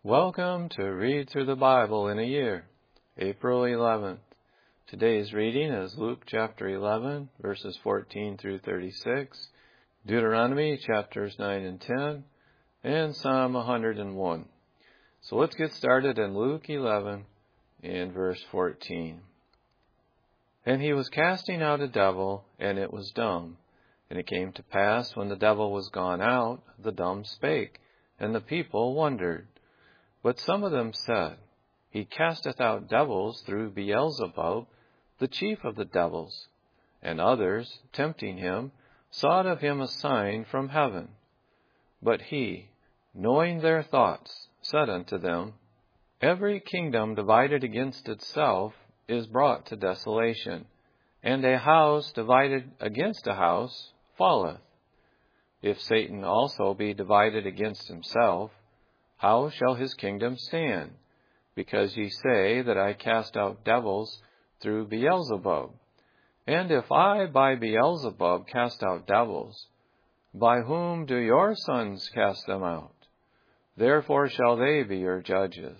Welcome to Read Through the Bible in a Year, April 11th. Today's reading is Luke chapter 11, verses 14 through 36, Deuteronomy chapters 9 and 10, and Psalm 101. So let's get started in Luke 11 and verse 14. And he was casting out a devil, and it was dumb. And it came to pass, when the devil was gone out, the dumb spake, and the people wondered. But some of them said, He casteth out devils through Beelzebub, the chief of the devils. And others, tempting him, sought of him a sign from heaven. But he, knowing their thoughts, said unto them, Every kingdom divided against itself is brought to desolation, and a house divided against a house falleth. If Satan also be divided against himself, how shall his kingdom stand? Because ye say that I cast out devils through Beelzebub. And if I by Beelzebub cast out devils, by whom do your sons cast them out? Therefore shall they be your judges.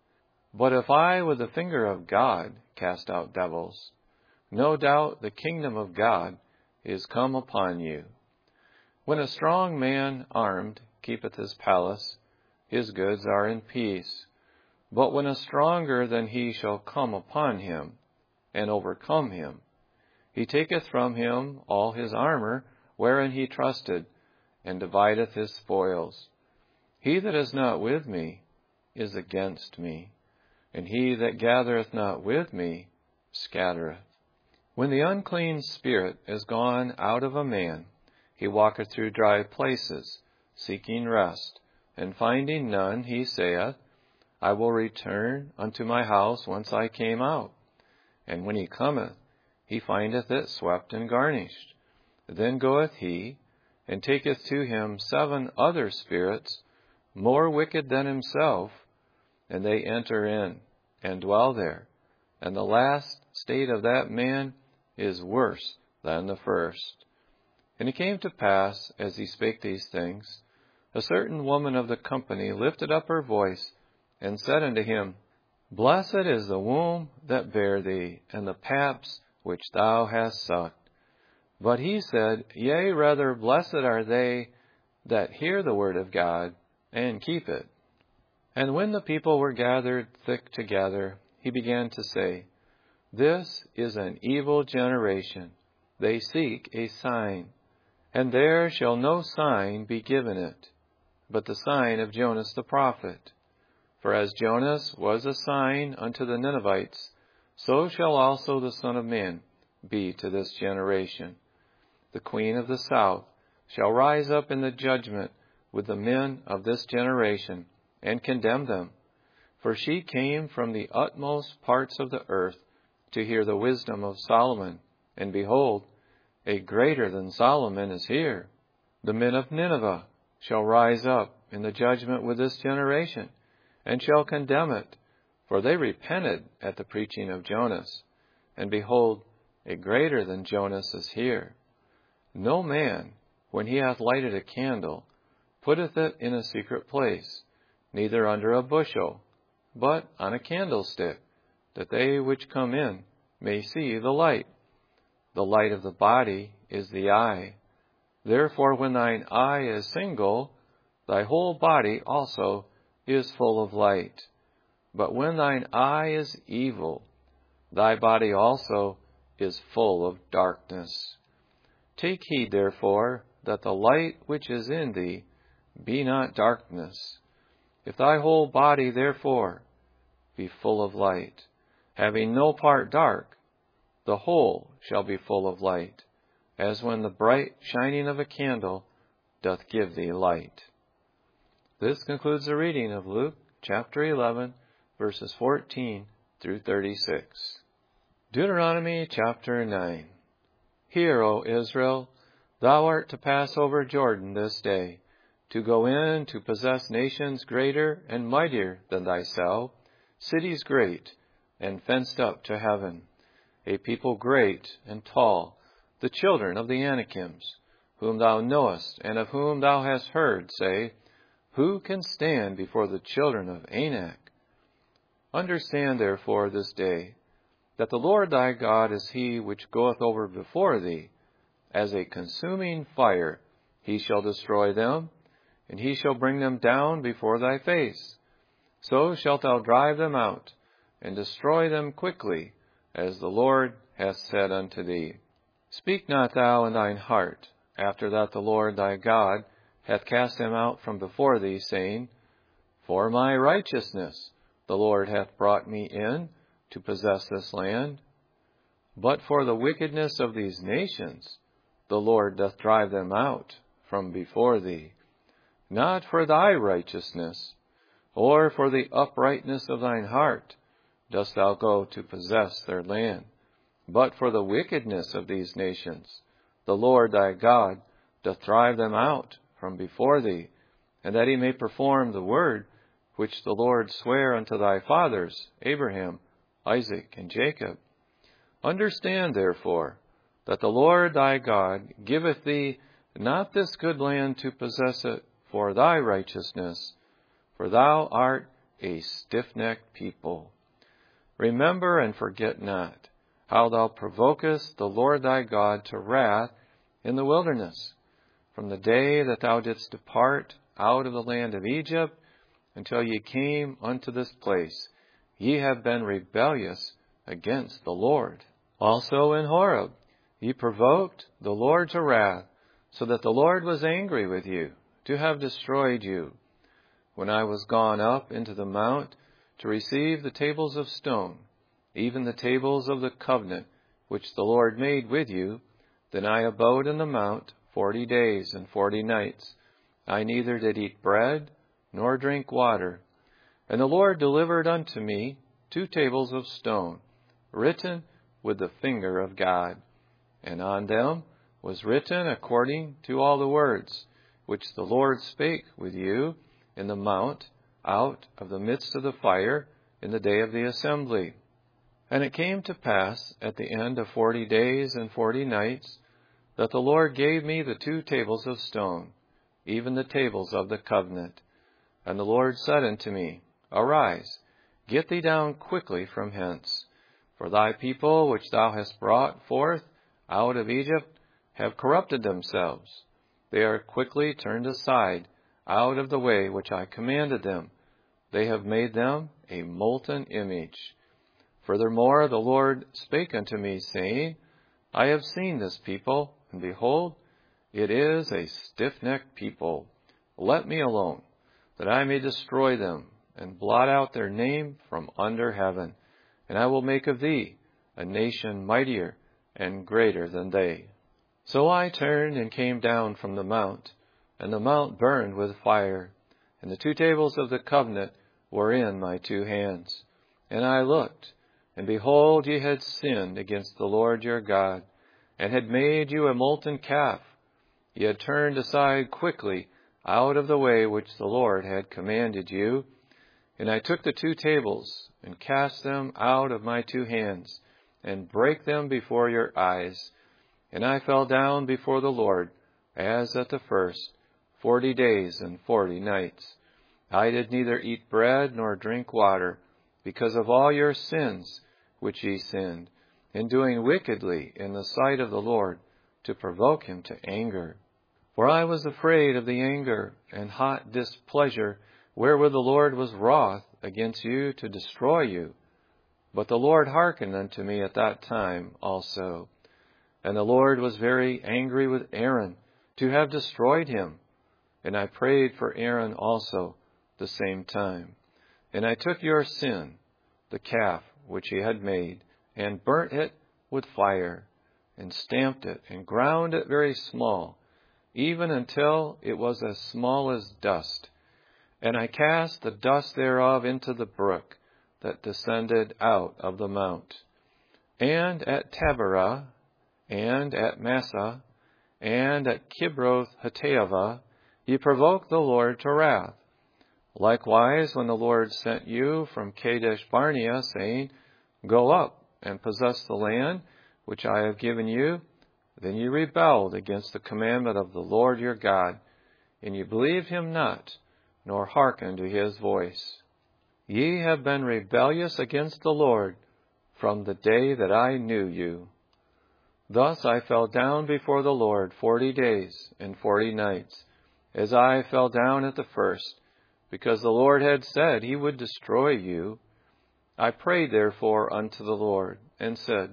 But if I with the finger of God cast out devils, no doubt the kingdom of God is come upon you. When a strong man armed keepeth his palace, his goods are in peace. But when a stronger than he shall come upon him, and overcome him, he taketh from him all his armor wherein he trusted, and divideth his spoils. He that is not with me is against me, and he that gathereth not with me scattereth. When the unclean spirit is gone out of a man, he walketh through dry places, seeking rest, and finding none, he saith, I will return unto my house whence I came out. And when he cometh, he findeth it swept and garnished. Then goeth he, and taketh to him 7 other spirits, more wicked than himself, and they enter in, and dwell there. And the last state of that man is worse than the first. And it came to pass, as he spake these things, a certain woman of the company lifted up her voice, and said unto him, Blessed is the womb that bare thee, and the paps which thou hast sucked. But he said, Yea, rather, blessed are they that hear the word of God, and keep it. And when the people were gathered thick together, he began to say, This is an evil generation. They seek a sign, and there shall no sign be given it, but the sign of Jonas the prophet. For as Jonas was a sign unto the Ninevites, so shall also the Son of Man be to this generation. The queen of the south shall rise up in the judgment with the men of this generation, and condemn them. For she came from the utmost parts of the earth to hear the wisdom of Solomon, and behold, a greater than Solomon is here. The men of Nineveh shall rise up in the judgment with this generation, and shall condemn it, for they repented at the preaching of Jonas. And behold, a greater than Jonas is here. No man, when he hath lighted a candle, putteth it in a secret place, neither under a bushel, but on a candlestick, that they which come in may see the light. The light of the body is the eye. Therefore, when thine eye is single, thy whole body also is full of light. But when thine eye is evil, thy body also is full of darkness. Take heed, therefore, that the light which is in thee be not darkness. If thy whole body, therefore, be full of light, having no part dark, the whole shall be full of light, as when the bright shining of a candle doth give thee light. This concludes the reading of Luke chapter 11, verses 14 through 36. Deuteronomy chapter 9. Hear, O Israel, thou art to pass over Jordan this day, to go in to possess nations greater and mightier than thyself, cities great and fenced up to heaven, a people great and tall, the children of the Anakims, whom thou knowest, and of whom thou hast heard, say, who can stand before the children of Anak? Understand therefore this day, that the Lord thy God is he which goeth over before thee. As a consuming fire he shall destroy them, and he shall bring them down before thy face. So shalt thou drive them out, and destroy them quickly, as the Lord hath said unto thee. Speak not thou in thine heart, after that the Lord thy God hath cast them out from before thee, saying, For my righteousness the Lord hath brought me in to possess this land. But for the wickedness of these nations the Lord doth drive them out from before thee. Not for thy righteousness, or for the uprightness of thine heart, dost thou go to possess their land. But for the wickedness of these nations the Lord thy God doth drive them out from before thee, and that he may perform the word which the Lord sware unto thy fathers, Abraham, Isaac, and Jacob. Understand therefore that the Lord thy God giveth thee not this good land to possess it for thy righteousness, for thou art a stiff-necked people. Remember and forget not how thou provokest the Lord thy God to wrath in the wilderness, from the day that thou didst depart out of the land of Egypt until ye came unto this place. Ye have been rebellious against the Lord. Also in Horeb ye provoked the Lord to wrath, so that the Lord was angry with you, to have destroyed you. When I was gone up into the mount to receive the tables of stone, even the tables of the covenant which the Lord made with you, then I abode in the mount 40 days and 40 nights. I neither did eat bread nor drink water. And the Lord delivered unto me 2 tables of stone, written with the finger of God. And on them was written according to all the words which the Lord spake with you in the mount out of the midst of the fire in the day of the assembly. And it came to pass at the end of 40 days and 40 nights that the Lord gave me the 2 tables of stone, even the tables of the covenant. And the Lord said unto me, Arise, get thee down quickly from hence. For thy people which thou hast brought forth out of Egypt have corrupted themselves. They are quickly turned aside out of the way which I commanded them. They have made them a molten image. Furthermore, the Lord spake unto me, saying, I have seen this people, and behold, it is a stiff-necked people. Let me alone, that I may destroy them, and blot out their name from under heaven. And I will make of thee a nation mightier and greater than they. So I turned and came down from the mount, and the mount burned with fire, and the 2 tables of the covenant were in my 2 hands. And I looked, and behold, ye had sinned against the Lord your God, and had made you a molten calf. Ye had turned aside quickly out of the way which the Lord had commanded you. And I took the 2 tables, and cast them out of my 2 hands, and brake them before your eyes. And I fell down before the Lord, as at the first, 40 days and 40 nights. I did neither eat bread nor drink water, because of all your sins which ye sinned, in doing wickedly in the sight of the Lord, to provoke him to anger. For I was afraid of the anger and hot displeasure wherewith the Lord was wroth against you to destroy you. But the Lord hearkened unto me at that time also. And the Lord was very angry with Aaron to have destroyed him. And I prayed for Aaron also the same time. And I took your sin, the calf which he had made, and burnt it with fire, and stamped it, and ground it very small, even until it was as small as dust. And I cast the dust thereof into the brook that descended out of the mount. And at Taberah, and at Massah, and at Kibroth Hattaavah, ye provoked the Lord to wrath. Likewise, when the Lord sent you from Kadesh Barnea, saying, Go up and possess the land which I have given you, then ye rebelled against the commandment of the Lord your God, and ye believed him not, nor hearken to his voice. Ye have been rebellious against the Lord from the day that I knew you. Thus I fell down before the Lord 40 days and 40 nights, as I fell down at the first, because the Lord had said he would destroy you. I prayed therefore unto the Lord, and said,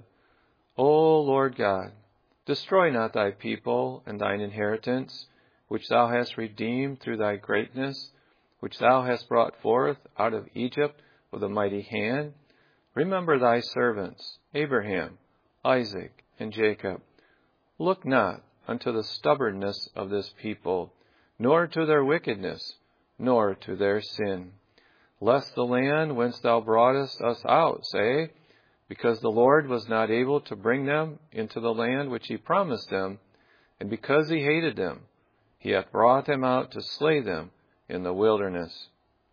O Lord God, destroy not thy people and thine inheritance, which thou hast redeemed through thy greatness, which thou hast brought forth out of Egypt with a mighty hand. Remember thy servants, Abraham, Isaac, and Jacob. Look not unto the stubbornness of this people, nor to their wickedness, nor to their sin. Lest the land whence thou broughtest us out say, because the Lord was not able to bring them into the land which he promised them, and because he hated them, he hath brought them out to slay them in the wilderness.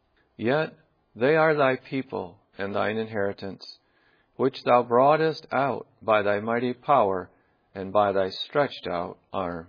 Yet they are thy people and thine inheritance, which thou broughtest out by thy mighty power and by thy stretched out arm.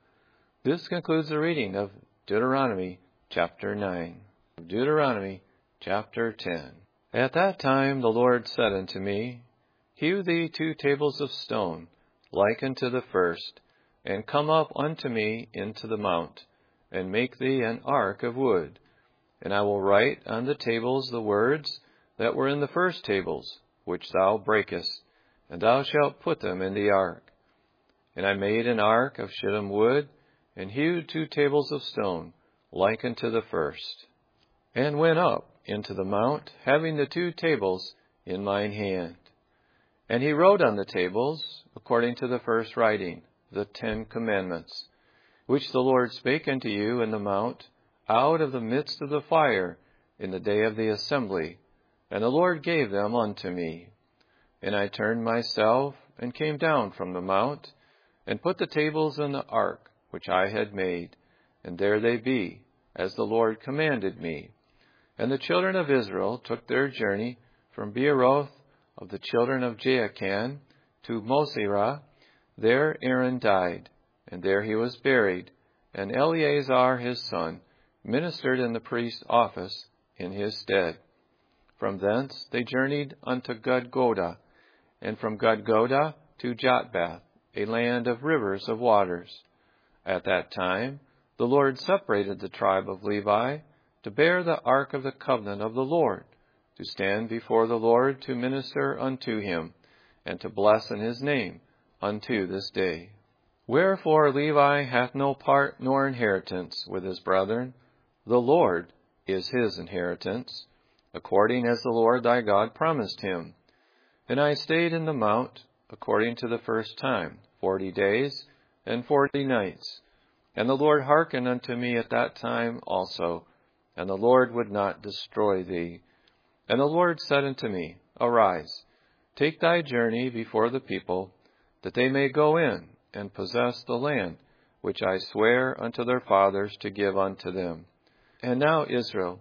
This concludes the reading of Deuteronomy chapter 9. Deuteronomy chapter 10. At that time the Lord said unto me, Hew thee 2 tables of stone, like unto the first, and come up unto me into the mount, and make thee an ark of wood. And I will write on the tables the words that were in the first tables, which thou breakest, and thou shalt put them in the ark. And I made an ark of shittim wood, and hewed 2 tables of stone, like unto the first, and went up into the mount, having the 2 tables in mine hand. And he wrote on the tables, according to the first writing, the 10 commandments, which the Lord spake unto you in the mount, out of the midst of the fire, in the day of the assembly. And the Lord gave them unto me. And I turned myself, and came down from the mount, and put the tables in the ark which I had made, and there they be, as the Lord commanded me. And the children of Israel took their journey from Beeroth of the children of Jaakan to Mosera. There Aaron died, and there he was buried, and Eleazar his son ministered in the priest's office in his stead. From thence they journeyed unto Gudgoda, and from Gudgoda to Jotbath, a land of rivers of waters. At that time the Lord separated the tribe of Levi to bear the ark of the covenant of the Lord, to stand before the Lord to minister unto him, and to bless in his name unto this day. Wherefore Levi hath no part nor inheritance with his brethren. The Lord is his inheritance, according as the Lord thy God promised him. And I stayed in the mount, according to the first time, 40 days and 40 nights. And the Lord hearkened unto me at that time also, and the Lord would not destroy thee. And the Lord said unto me, Arise, take thy journey before the people, that they may go in and possess the land which I swear unto their fathers to give unto them. And now, Israel,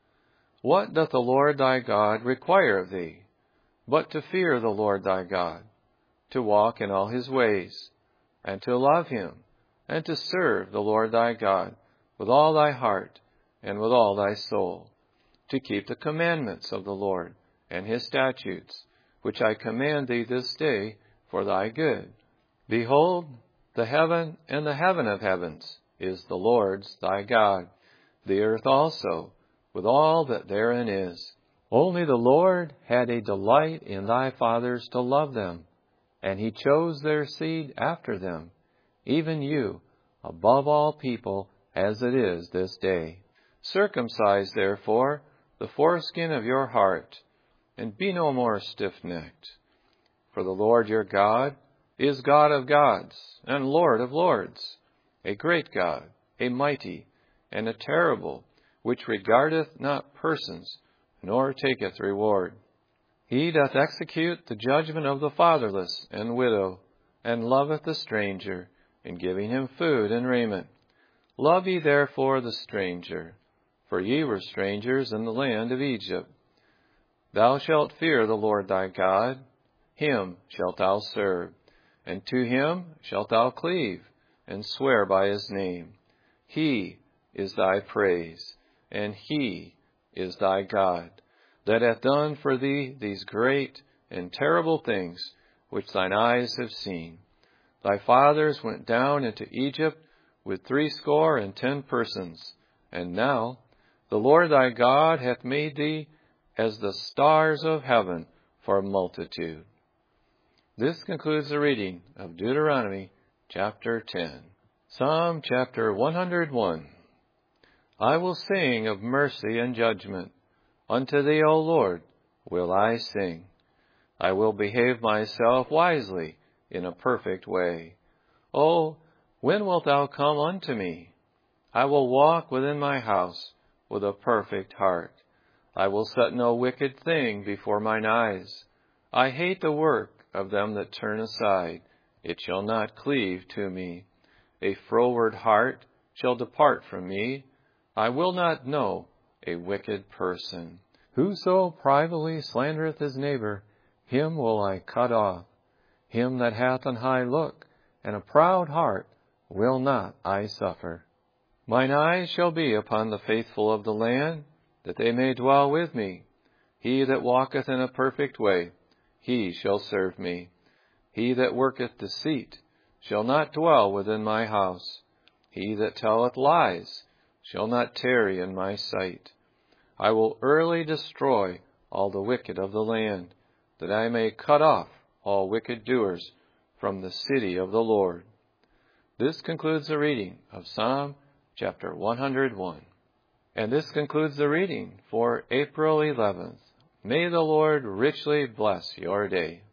what doth the Lord thy God require of thee, but to fear the Lord thy God, to walk in all his ways, and to love him, and to serve the Lord thy God with all thy heart and with all thy soul, to keep the commandments of the Lord and his statutes, which I command thee this day for thy good. Behold, the heaven and the heaven of heavens is the Lord's thy God, the earth also, with all that therein is. Only the Lord had a delight in thy fathers to love them, and he chose their seed after them, even you, above all people, as it is this day. Circumcise, therefore, the foreskin of your heart, and be no more stiff-necked. For the Lord your God is God of gods, and Lord of lords, a great God, a mighty, and a terrible, which regardeth not persons, nor taketh reward. He doth execute the judgment of the fatherless and widow, and loveth the stranger, in giving him food and raiment. Love ye therefore the stranger, for ye were strangers in the land of Egypt. Thou shalt fear the Lord thy God, him shalt thou serve, and to him shalt thou cleave, and swear by his name. He is thy praise, and he is thy God, that hath done for thee these great and terrible things which thine eyes have seen. Thy fathers went down into Egypt with 70 persons, and now the Lord thy God hath made thee as the stars of heaven for multitude. This concludes the reading of Deuteronomy chapter 10. Psalm chapter 101. I will sing of mercy and judgment. Unto thee, O Lord, will I sing. I will behave myself wisely in a perfect way. O, when wilt thou come unto me? I will walk within my house with a perfect heart. I will set no wicked thing before mine eyes. I hate the work of them that turn aside. It shall not cleave to me. A froward heart shall depart from me. I will not know a wicked person. Whoso privately slandereth his neighbor, him will I cut off. Him that hath an high look and a proud heart will not I suffer. Mine eyes shall be upon the faithful of the land, that they may dwell with me. He that walketh in a perfect way, he shall serve me. He that worketh deceit shall not dwell within my house. He that telleth lies shall not tarry in my sight. I will early destroy all the wicked of the land, that I may cut off all wicked doers from the city of the Lord. This concludes the reading of Psalm chapter 101. And this concludes the reading for April 11th. May the Lord richly bless your day.